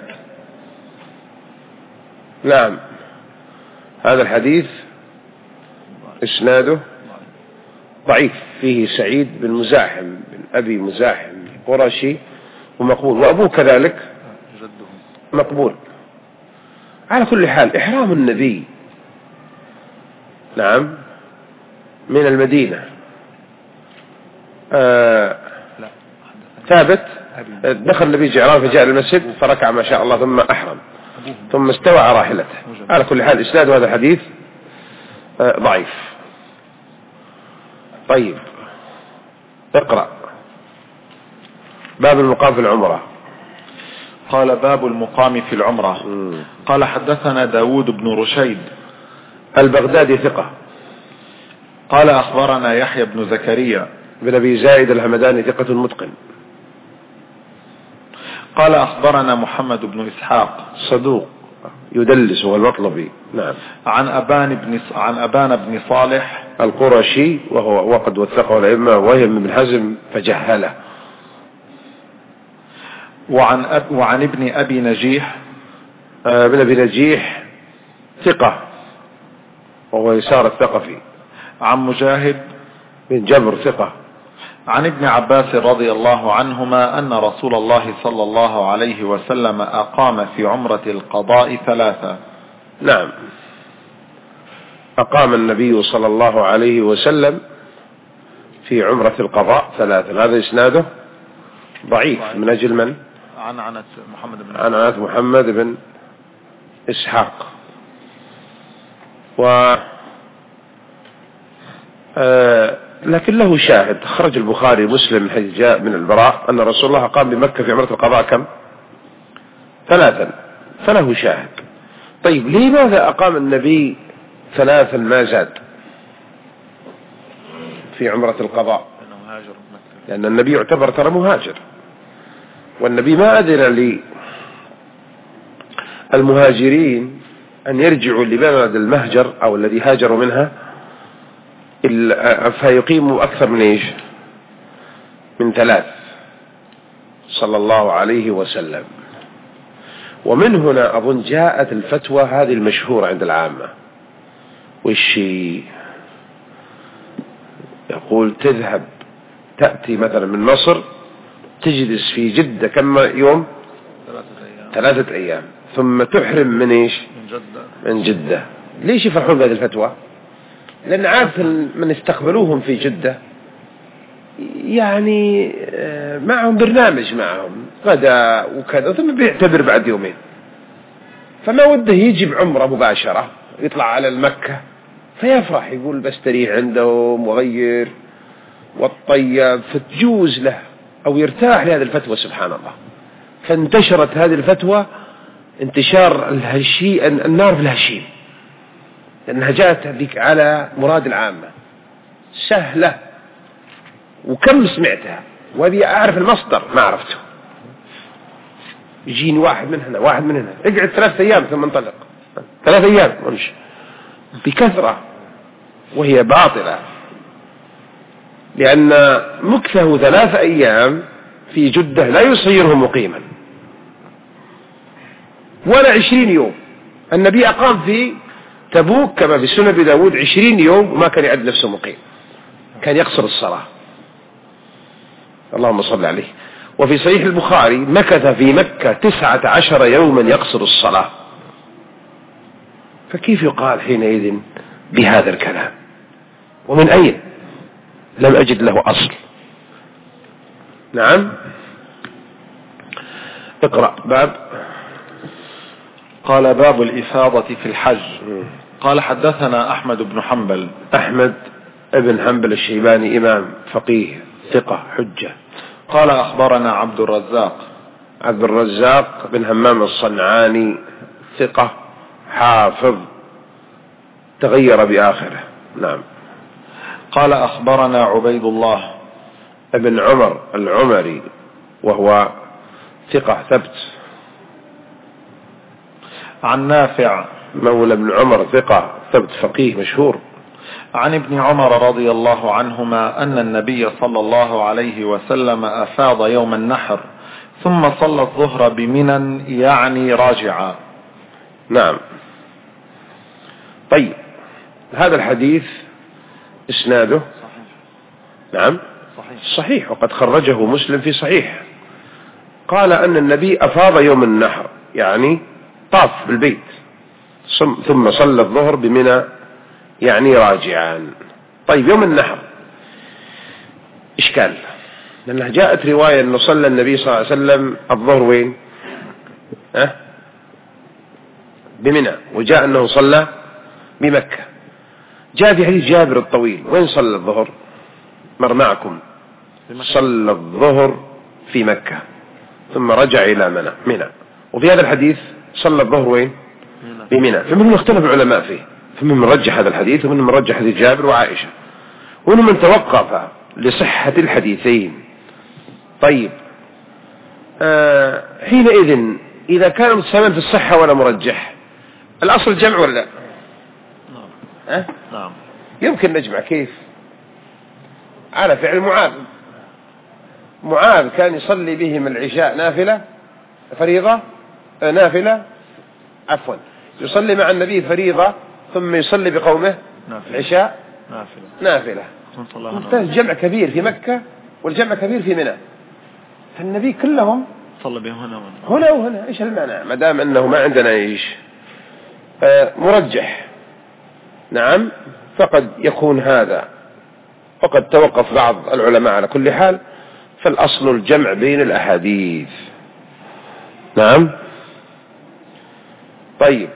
نعم، هذا الحديث إسناده ضعيف، فيه سعيد بن مزاحم بن أبي مزاحم قرشي ومقبول، وأبوه كذلك مقبول. على كل حال إحرام النبي نعم من المدينة ثابت. دخل النبي جعران فجاء المسجد فركع ما شاء الله ثم أحرم ثم استوى على راحلته. على كل حال إسناد هذا الحديث ضعيف. طيب اقرأ. باب المقام في العمرة. قال باب المقام في العمرة. قال حدثنا داود بن رشيد البغدادي ثقة. قال أخبرنا يحيى بن زكريا بن أبي زايد الهمداني ثقة متقن. قال أخبرنا محمد بن إسحاق صدوق يدلس والمطلبي. نعم. عن أبان بن صالح القرشي وقد وثقه الأئمة وهم بن حزم فجهله. وعن ابن أبي نجيح ابن أبي نجيح ثقة وهو يسار الثقفي. عن مجاهد بن جبر ثقة. عن ابن عباس رضي الله عنهما أن رسول الله صلى الله عليه وسلم أقام في عمرة القضاء 3. نعم، أقام النبي صلى الله عليه وسلم في عمرة القضاء 3. هذا إسناده ضعيف من أجل من؟ عن محمد بن إسحاق. لكن له شاهد، خرج البخاري مسلم حيث جاء من البراء أن رسول الله قام بمكة في عمرة القضاء كم؟ 3، فله شاهد. طيب لماذا أقام النبي 3 ما زاد في عمرة القضاء؟ لأن النبي يعتبر ترى مهاجر، والنبي ما أذن للمهاجرين أن يرجعوا لبلد المهجر أو الذي هاجروا منها فيقيموا أكثر من إيش؟ من 3 صلى الله عليه وسلم. ومن هنا أظن جاءت الفتوى هذه المشهورة عند العامة، والشيء يقول تذهب تأتي مثلا من مصر تجلس في جدة كم يوم؟ 3 أيام ثم تحرم من إيش؟ من جدة. ليش يفرحون بهذه الفتوى؟ لأن عادة من استقبلوهم في جدة يعني معهم برنامج، معهم غداء وكذا، ثم بيعتبر بعد يومين، فما وده يجي بعمرة مباشرة يطلع على المكة فيفرح، يقول بستريح عندهم وغير والطيب، فتجوز له أو يرتاح لهذه الفتوى. سبحان الله. فانتشرت هذه الفتوى انتشار النار في الهشيم، لأنها جاءت هذيك على مراد العامة سهلة، وكم سمعتها وابي أعرف المصدر ما عرفته. يجيني واحد من هنا واحد من هنا، اقعد 3 أيام ثم انطلق، 3 أيام وامشي بكثرة، وهي باطلة، لأن مكثه 3 أيام في جدة لا يصيره مقيما، ولا 20 يوم. النبي أقام في تبوك كما في سنن أبي داود 20 يوم وما كان يعد نفسه مقيم، كان يقصر الصلاة. اللهم صل عليه. وفي صحيح البخاري مكث في مكة 19 يوما يقصر الصلاة. فكيف يقال حينئذ بهذا الكلام؟ ومن أين؟ لم أجد له أصل. نعم. اقرأ. باب. قال باب الإفاضة في الحج. قال حدثنا أحمد بن حنبل. أحمد ابن حنبل الشيباني إمام فقيه ثقة حجة. قال أخبرنا عبد الرزاق. عبد الرزاق بن همام الصنعاني ثقة حافظ تغير بآخره. نعم. قال أخبرنا عبيد الله ابن عمر العمري وهو ثقة ثبت. عن نافع مولى ابن عمر ثقة ثبت فقيه مشهور. عن ابن عمر رضي الله عنهما أن النبي صلى الله عليه وسلم أفاض يوم النحر ثم صلى الظهر بمنى يعني راجعا. نعم. طيب هذا الحديث إسناده صحيح. نعم صحيح وقد خرجه مسلم في صحيح. قال أن النبي أفاض يوم النحر يعني طاف بالبيت ثم صلى الظهر بمنى يعني راجعا. طيب يوم النحر إشكال، لأنها جاءت رواية أنه صلى النبي صلى الله عليه وسلم الظهر وين؟ بمنى، وجاء أنه صلى بمكة. جاء في حديث جابر الطويل وين صلى الظهر؟ مر معكم، صلى الظهر في مكة ثم رجع إلى منى. وفي هذا الحديث صلى الظهر وين؟ بمنى. فمنهم اختلف العلماء فيه، فمنهم من رجح هذا الحديث ومنهم من رجح حديث جابر وعائشة، ومنهم من توقف لصحة الحديثين. طيب حينئذ إذا كان متساويا في الصحة ولا مرجح، الأصل الجمع ولا لا؟ نعم. يمكن نجمع. كيف؟ على فعل معاذ كان يصلي بهم العشاء نافلة فريضة نافلة عفوا يصلي مع النبي فريضة ثم يصلي بقومه العشاء نافلة. جمع كبير في مكة والجمع كبير في منى، فالنبي كلهم صلى بهم هنا وهنا. ايش المعنى ما دام انه ما عندنا ايش مرجح؟ نعم. فقد يكون هذا، وقد توقف بعض العلماء على كل حال، فالأصل الجمع بين الأحاديث. نعم. طيب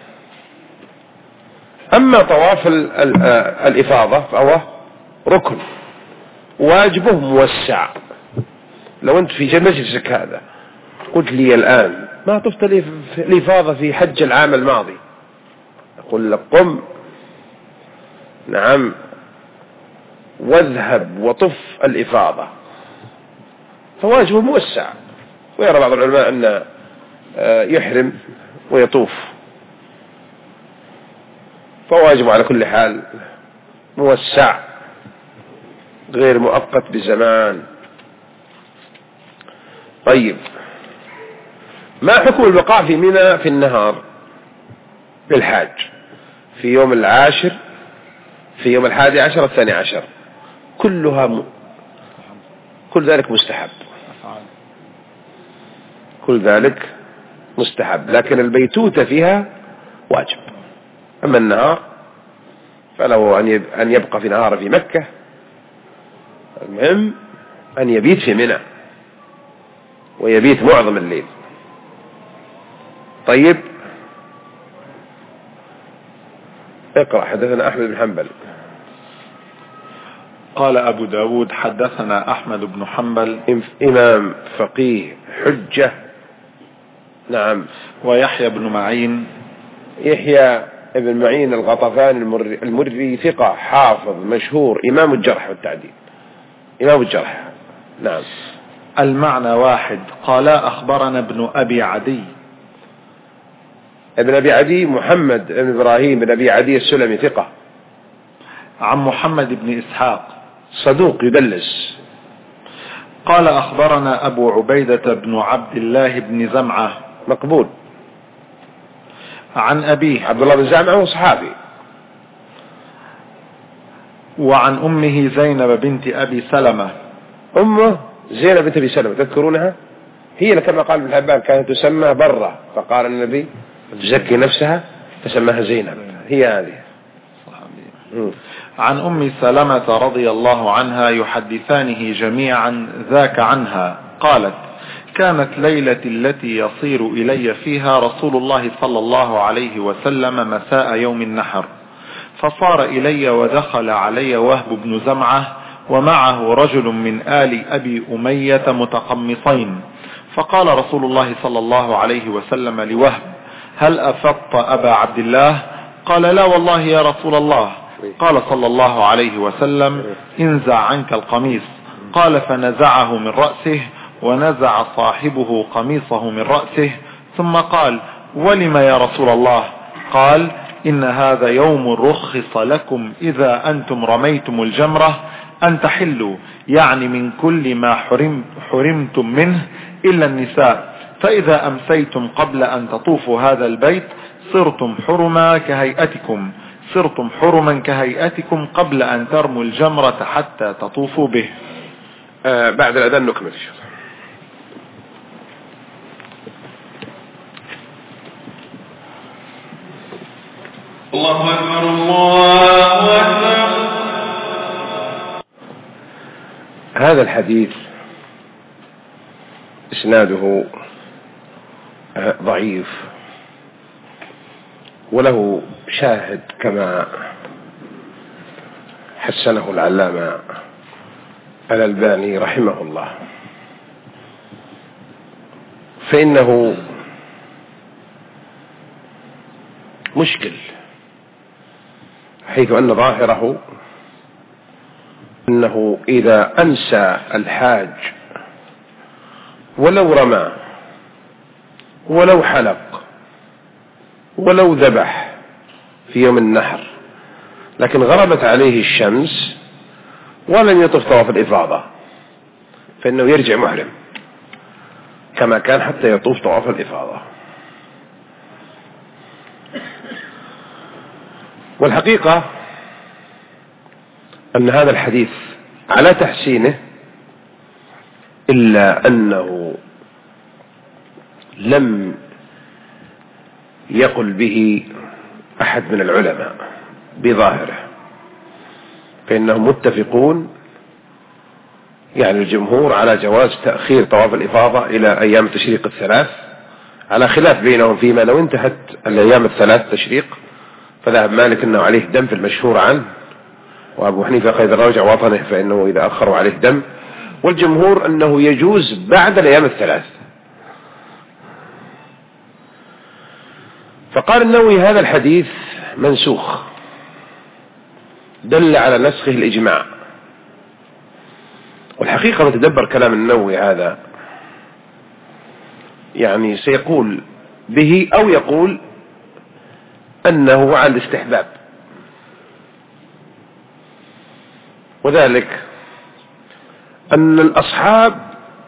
أما طواف الإفاضة فهو ركن واجبه موسع. لو أنت في مجلسك هذا قلت لي الآن ما طفت الإفاضة في حج العام الماضي، أقول لك قم نعم واذهب وطف الإفاضة، فواجبه موسع. ويرى بعض العلماء أن يحرم ويطوف، فواجبه على كل حال موسع غير مؤقت بزمان. طيب ما حكم البقاء في منى في النهار بالحاج في يوم 10 في يوم 11 12 كل ذلك مستحب. كل ذلك مستحب، لكن البيتوتة فيها واجب. أما النهار فله أن يبقى في نهار في مكة، المهم أن يبيت في منى ويبيت معظم الليل. طيب اقرأ. حدثنا أحمد بن حنبل. قال أبو داود حدثنا أحمد بن حنبل إمام فقيه حجة. نعم. ويحيى بن معين. يحيى ابن معين الغطفان المري ثقة حافظ مشهور، إمام الجرح والتعديل، إمام الجرح. نعم. المعنى واحد. قال أخبرنا ابن أبي عدي. ابن أبي عدي محمد بن إبراهيم بن أبي عدي السلمي ثقة. عن محمد بن إسحاق صدوق يدلس. قال أخبرنا أبو عبيدة بن عبد الله بن زمعة مقبول. عن أبيه عبد الله بن زمعة هو صحابي. وعن أمه زينب بنت أبي سلمة. أمه زينب بنت أبي سلمة تذكرونها؟ هي كما قال ابن حبان كانت تسمى برة، فقال النبي تزكي نفسها فسماها زينب. هي هذه. عن أم سلمة رضي الله عنها يحدثانه جميعا ذاك عنها قالت: كانت ليلة التي يصير إلي فيها رسول الله صلى الله عليه وسلم مساء يوم النحر، فصار إلي ودخل علي وهب بن زمعة ومعه رجل من آل أبي أمية متقمصين، فقال رسول الله صلى الله عليه وسلم لوهب: هل أفضت أبا عبد الله؟ قال: لا والله يا رسول الله. قال صلى الله عليه وسلم: انزع عنك القميص. قال: فنزعه من رأسه، ونزع صاحبه قميصه من رأسه، ثم قال: ولم يا رسول الله؟ قال: إن هذا يوم رخص لكم إذا أنتم رميتم الجمرة أن تحلوا، يعني من كل ما حرمتم منه إلا النساء، فإذا أمسيتم قبل أن تطوفوا هذا البيت صرتم حرما كهيئتكم قبل أن ترموا الجمرة حتى تطوفوا به. بعد الأذان نكمل. الله أكبر الله أكبر. هذا الحديث إسناده ضعيف، وله شاهد كما حسنه العلامة الألباني رحمه الله، فإنه مشكل، حيث أن ظاهره أنه إذا أنسى الحاج ولو رمى ولو حلق ولو ذبح في يوم النحر، لكن غربت عليه الشمس ولم يطف طواف الإفاضة، فإنه يرجع محرم كما كان حتى يطوف طواف الإفاضة. والحقيقة أن هذا الحديث على تحسينه، إلا أنه لم يقل به أحد من العلماء بظاهره، فإنهم متفقون، يعني الجمهور، على جواز تأخير طواف الإفاضة إلى أيام التشريق الثلاث، على خلاف بينهم فيما لو انتهت الأيام الثلاث تشريق، فذهب مالك أنه عليه دم في المشهور عنه، وأبو حنيفة قيد رجع وطنه فإنه إذا أخروا عليه دم، والجمهور أنه يجوز بعد الأيام الثلاث. فقال النووي هذا الحديث منسوخ، دل على نسخه الإجماع. والحقيقة من تدبر كلام النووي هذا يعني سيقول به أو يقول أنه عن الاستحباب، وذلك أن الأصحاب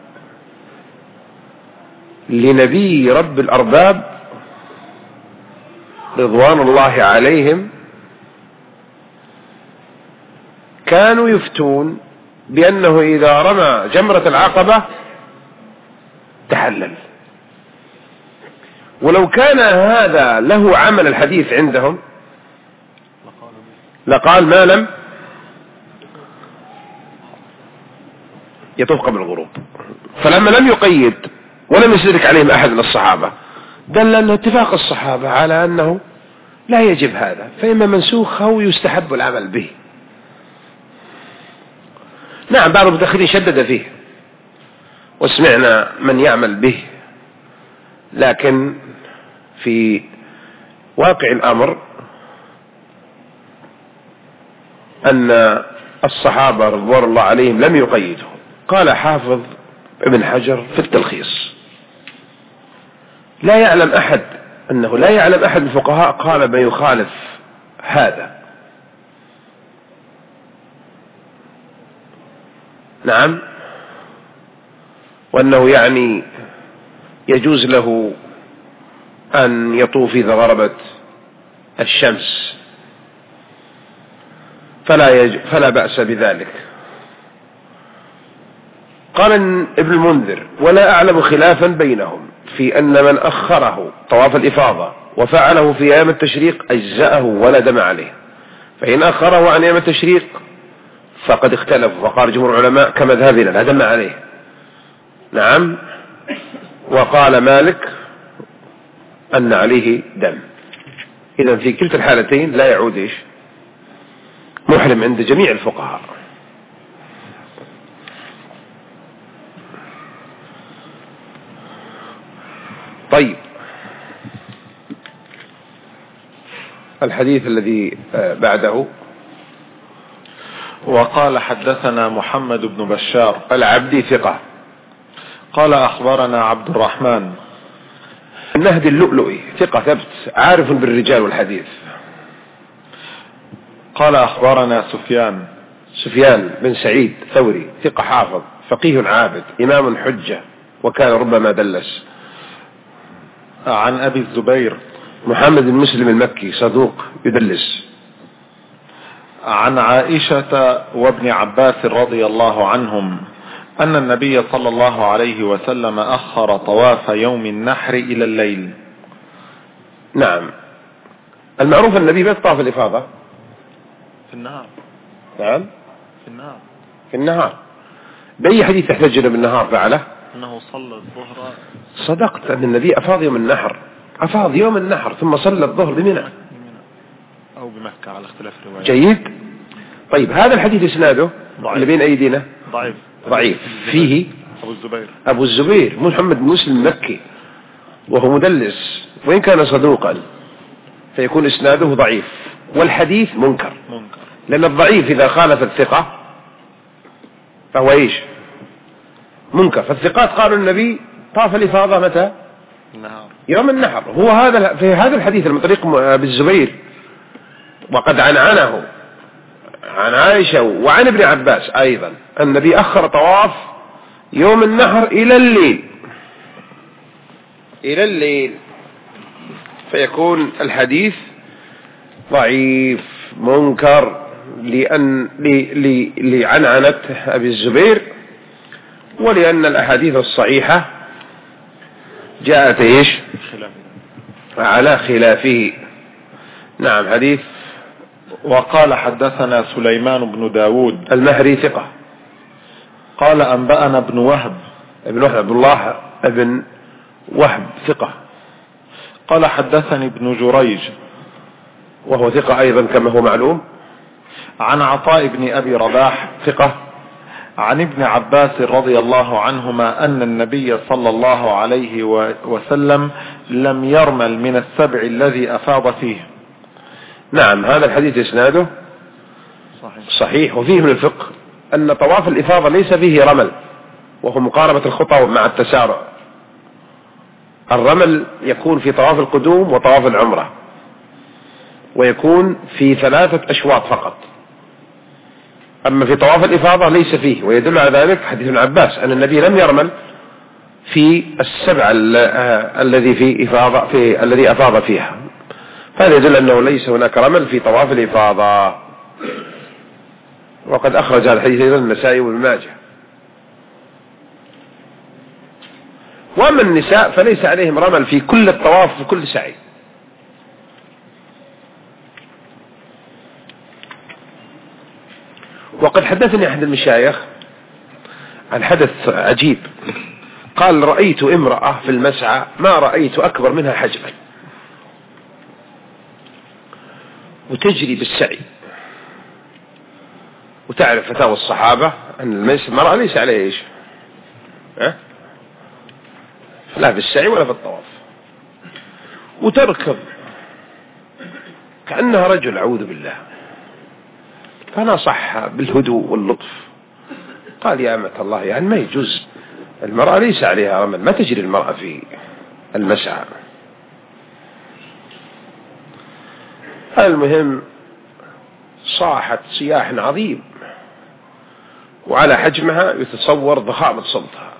لنبي رب الأرباب رضوان الله عليهم كانوا يفتون بأنه إذا رمى جمرة العقبة تحلل، ولو كان هذا له عمل الحديث عندهم لقال ما لم يطوف قبل الغروب. فلما لم يقيد ولم يشترك عليهم أحد من الصحابة دل أن اتفاق الصحابة على أنه لا يجب هذا، فإما منسوخ أو يستحب العمل به. نعم بعض المتأخرين شدد فيه وسمعنا من يعمل به، لكن في واقع الأمر أن الصحابة رضوان الله عليهم لم يقيدوا. قال حافظ ابن حجر في التلخيص لا يعلم أحد أنه لا يعلم أحد من الفقهاء قال ما يخالف هذا. نعم، وأنه يعني يجوز له أن يطوف إذا غربت الشمس فلا بأس بذلك. قال ابن المنذر ولا أعلم خلافا بينهم في أن من أخره طواف الإفاضة وفعله في أيام التشريق أجزأه ولا دم عليه، فإن أخره عن أيام التشريق فقد اختلف، وقال جمهور العلماء كمذهبنا لا دم عليه. نعم، وقال مالك أن عليه دم. إذن في كلتا الحالتين لا يعود محرم عند جميع الفقهاء. طيب، الحديث الذي بعده. وقال حدثنا محمد بن بشار العبدي ثقة. قال أخبرنا عبد الرحمن النهدي اللؤلؤي ثقة ثبت عارف بالرجال والحديث. قال أخبرنا سفيان بن سعيد ثوري ثقة حافظ فقيه عابد إمام حجة وكان ربما دلس. عن أبي الزبير محمد بن مسلم المكي صدوق يدلس. عن عائشة وابن عباس رضي الله عنهم أن النبي صلى الله عليه وسلم أخر طواف يوم النحر إلى الليل. نعم، المعروف النبي ما طاف الإفاضة في النهار. نعم، في النهار. بأي حديث تحتجنا بالنهار فعله؟ أنه صلى الظهر. صدقت أن النبي أفاض يوم النحر، أفاض يوم النحر ثم صلى الظهر بمنى أو بمكة على اختلاف الروايات. جيد. طيب، هذا الحديث إسناده اللي بين أيدينا ضعيف فيه أبو الزبير محمد بن مسلم المكي وهو مدلس، وإن كان صدوقا فيكون إسناده ضعيف، والحديث منكر. لأن الضعيف إذا خالف الثقة فهو منكر. فالثقات قالوا النبي طاف الإفاضة متى؟ يوم النحر. هو هذا في هذا الحديث من طريق أبي الزبير، وقد عنعنه عن عائشة وعن ابن عباس أيضا النبي أخر طواف يوم النحر إلى الليل، فيكون الحديث ضعيف منكر لعنعنة أبي الزبير، ولأن الأحاديث الصحيحة جاءت على خلافه. نعم، حديث. وقال حدثنا سليمان بن داود المهري ثقة. قال أنبأنا ابن وهب عبد الله ابن وهب ثقة. قال حدثني ابن جريج وهو ثقة أيضا كما هو معلوم. عن عطاء بن أبي رباح ثقة. عن ابن عباس رضي الله عنهما أن النبي صلى الله عليه وسلم لم يرمل من السبع الذي أفاض فيه. نعم، هذا الحديث إسناده صحيح. وفيه من الفقه أن طواف الإفاضة ليس فيه رمل، وهو مقاربة الخطى مع التسارع. الرمل يكون في طواف القدوم وطواف العمرة، ويكون في 3 أشواط فقط. أما في طواف الإفاضة ليس فيه، ويدل على ذلك حديث ابن عباس أن النبي لم يرمل في السبع الذي أفاض فيها. هذا يدل أنه ليس هناك رمل في طواف الإفاضة. وقد أخرج هذا الحديث أيضا النسائي وابن ماجه. وأما النساء فليس عليهم رمل في كل الطواف وكل سعي. وقد حدثني أحد المشايخ عن حدث عجيب، قال رأيت امرأة في المسعى ما رأيت أكبر منها حجما وتجري بالسعي، وتعرف فتاوى الصحابة أن المرأة ليس عليها إيش لا في السعي ولا في الطواف، وتركض كأنها رجل أعوذ بالله. فنصح بالهدوء واللطف، قال يا أمة الله يعني ما يجوز، المرأة ليس عليها رمل، ما تجري المرأة في المسعى. المهم صاحت صياح عظيم، وعلى حجمها يتصور ضخامة صوتها،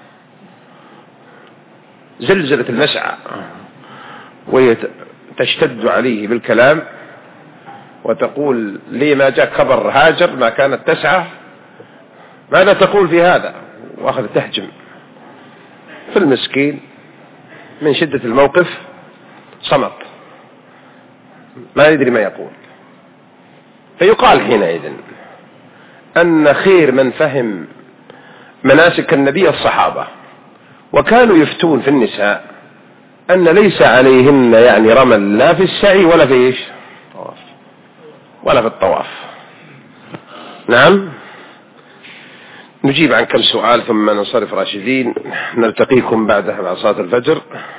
زلزلت المسعى وهي تشتد عليه بالكلام وتقول لي ما جاء خبر هاجر ما كانت تسعى، ماذا تقول في هذا؟ وأخذ تهجم. فالمسكين من شدة الموقف صمت ما يدري ما يقول. فيقال حينئذ أن خير من فهم مناسك النبي الصحابة، وكانوا يفتون في النساء أن ليس عليهن يعني رمل لا في السعي ولا في إيش ولا في الطواف. نعم، نجيب عن كم سؤال ثم ننصرف راشدين، نلتقيكم بعدها مع صلاة الفجر.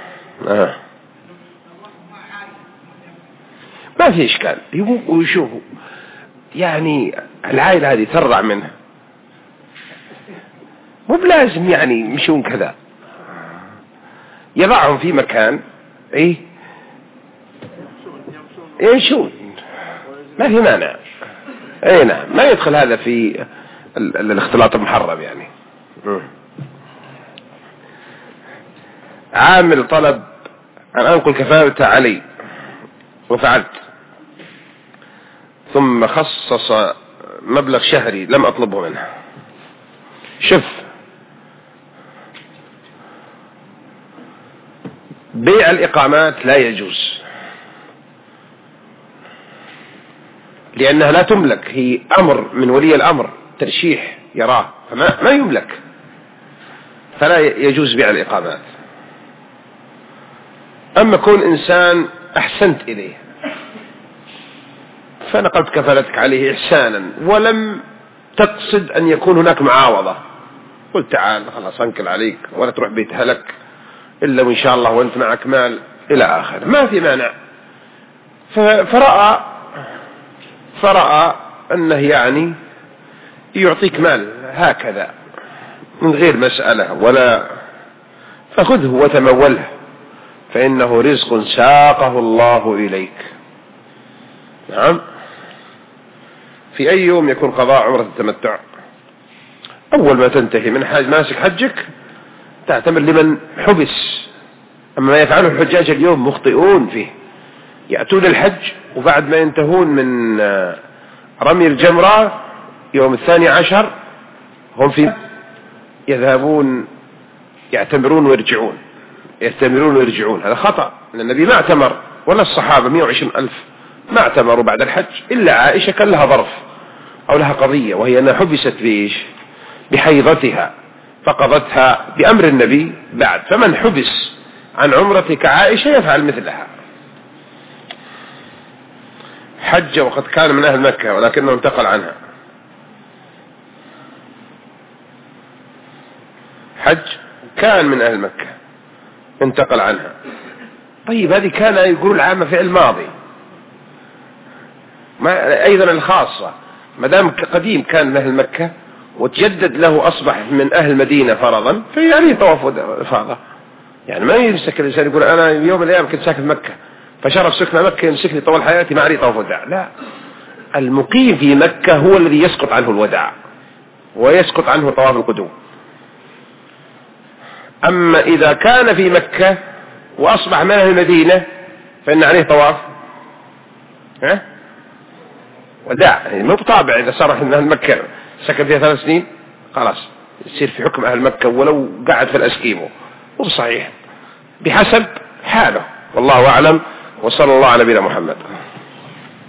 ما في إشكال، ويشوفوا يعني العائلة هذه ترضع منها، مو بلازم يعني يمشون كذا، يضعهم في مكان يمشون ما في مانع. نعم، ما يدخل هذا في الاختلاط المحرم يعني. عامل طلب أن أنقل كفالته علي وفعلت، ثم خصص مبلغ شهري لم أطلبه منه. شوف، بيع الإقامات لا يجوز لأنها لا تملك، هي أمر من ولي الأمر، ترشيح يراه فما يملك، فلا يجوز بيع الإقامات. أما كون إنسان أحسنت إليه فنقلت كفالتك عليه إحسانا ولم تقصد أن يكون هناك معاوضة، قلت تعال خلاص أنكل عليك ولا تروح بيت هلك إلا وإن شاء الله وأنت معك مال إلى آخر، ما في مانع. فرأى أنه يعني يعطيك مال هكذا من غير مسألة ولا، فخذه وتموله فإنه رزق ساقه الله إليك. نعم. في أي يوم يكون قضاء عمرة التمتع؟ أول ما تنتهي من ماسك حجك تعتمر لمن حبس. أما ما يفعله الحجاج اليوم مخطئون فيه، يأتون الحج وبعد ما ينتهون من رمي الجمرة يوم 12 هم في يذهبون يعتمرون ويرجعون. هذا خطأ، لأن النبي ما اعتمر ولا الصحابة 120,000 ما اعتمروا بعد الحج إلا عائشة كان لها ظرف أو لها قضية، وهي أنها حبست بإيش؟ بحيضتها فقضتها بأمر النبي بعد. فمن حبس عن عمرتك عائشة يفعل مثلها. حج وقد كان من أهل مكة ولكنه انتقل عنها. حج كان من أهل مكة انتقل عنها. طيب هذه كان يقول العامة فعل ماضي، ما أيضا الخاصة ما دام قديم كان من أهل مكة وتجدد له أصبح من أهل مدينة فرضا في عليه طواف إفاضة. يعني ما يمسك الإنسان يقول أنا يوم من الأيام كنت ساكن مكة فشرف سكن مكة يمسكني طول حياتي ما عليه طواف وداع. لا، المقيم في مكة هو الذي يسقط عنه الوداع ويسقط عنه طواف القدوم. أما إذا كان في مكة وأصبح من أهل المدينة فإن عليه طواف وداع، يعني مو بطابع. إذا صار من أهل مكة سكن فيها 3 سنين خلاص يصير في حكم أهل مكة ولو قاعد في الأسكيمو، مو صحيح، بحسب حاله. والله أعلم، وصلى الله على نبينا محمد.